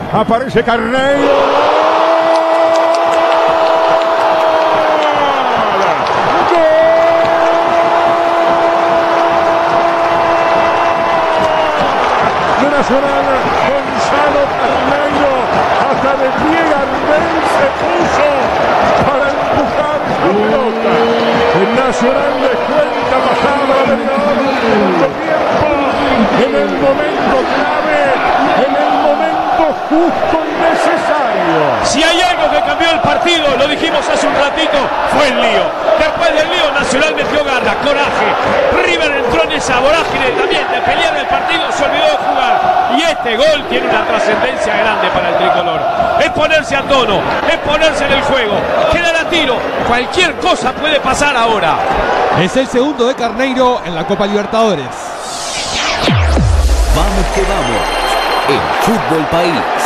Aparece Carneiro. Nacional, Gonzalo Carneiro, hasta de pie Gardel se puso para empujar la pelota. El Nacional descuenta pasada la media hora del segundo tiempo, en el momento clave, en el momento justo y necesario. Si hay algo que cambió el partido, lo dijimos hace un ratito, fue el lío. Después del lío, Nacional metió garra, coraje. River entró en esa vorágine también de pelear el partido, se olvidó de jugar. Y este gol tiene una trascendencia grande para el tricolor. Es ponerse a tono, es ponerse en el juego. Queda a tiro, cualquier cosa puede pasar ahora. Es el segundo de Carneiro en la Copa Libertadores. Vamos que vamos, en Fútbol País.